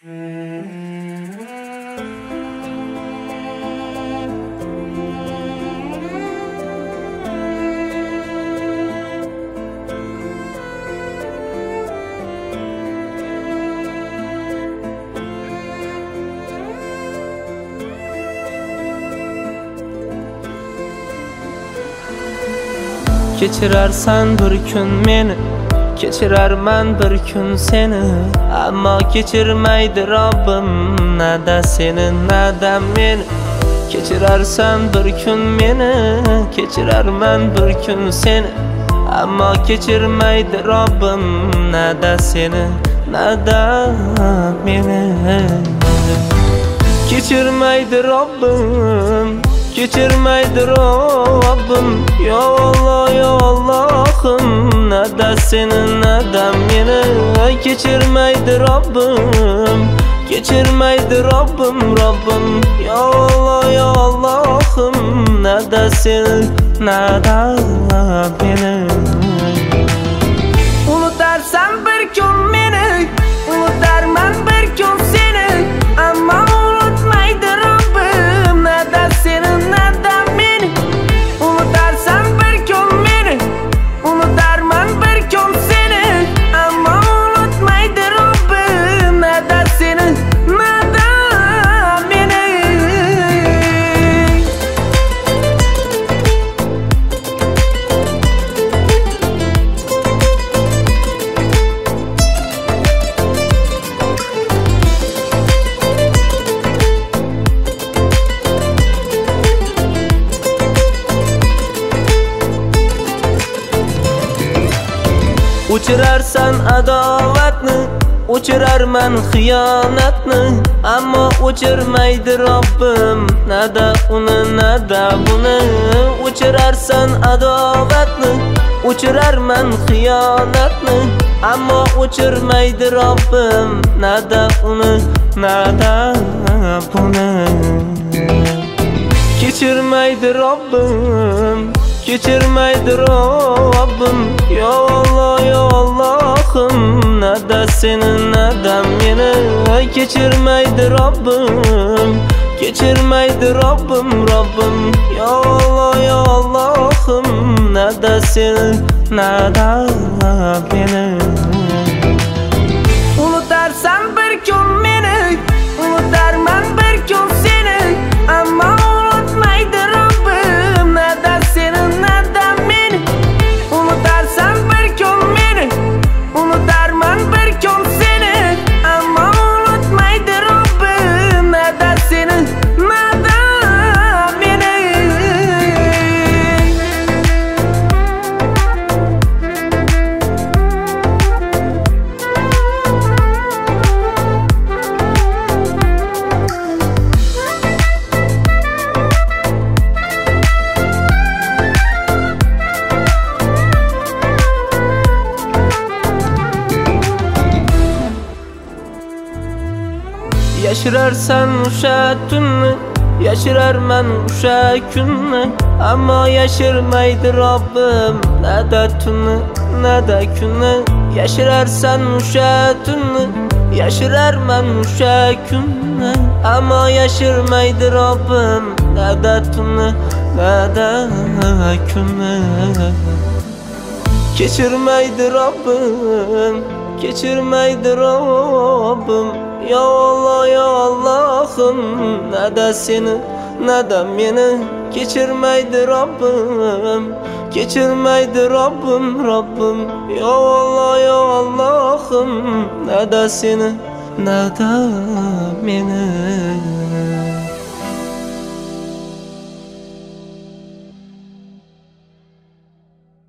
Kechirarsan bir kun meni, kechirarman bir kun seni. Ammo kechirmaydi Robbim, nada seni, nada meni. Kechirarsan bir kun meni, kechirarman bir kun seni. Ammo kechirmaydi Robbim, nada seni, nada meni. Kechirmaydi Robbim, kechirmaydi Robbim. Ya Allah, ya Allah'ım, nada seni, nada meni. Kechirmaydi Robbim, kechirmaydi Robbim, Robbim. Ya Allah, ya Allah'ım, nada seni, nada meni. Unutarsan bir kun meni, unutarman bir kun seni. Ammo unutmaydi Robbim, nada seni, nada meni. Unutarsan bir kun meni, unutarman bir kun seni. Ammo unutmaydi Robbim, nada seni, nada meni. Uçurarsan adovatni, uçurarman xiyonatni. Ammo uçurmaydi Robbim, nada uni, nada buni. Uçurarsan adovatni, uçurarman xiyonatni. Ammo uçurmaydi Robbim, nada uni, nada buni. Kechirmaydi Robbim, kechirmaydi Robbim. Ya Allah, ya Allah'ım, nada seni, nada meni. Kechirmaydi Robbim, kechirmaydi Robbim, Robbim. Ya Allah, ya Allah'ım, nada seni, nada meni. Unutarsan bir kun meni, unutarman bir kun seni. Ammo unutmaydi Robbim, nada seni, nada meni. Unutarsan bir kun meni, unutarman bir kun seni. Ammo unutmaydi Robbim, nada seni, nada meni. Yashirarsan o'sha tunni, yashirarman o'sha kunni. Ammo yashirmaydi Robbim, nada tunni, nada kunni. Yashirarsan o'sha tunni, yashirarman o'sha kunni. Ammo yashirmaydi Robbim, nada tunni, nada kunni. Kechirmaydi Robbim, kechirmaydi Robbim. Ya Allah, ya Allah'ım, nada seni, nada meni. Kechirmaydi Robbim, kechirmaydi Robbim, Robbim. Ya Allah, ya Allah'ım, nada seni, nada meni.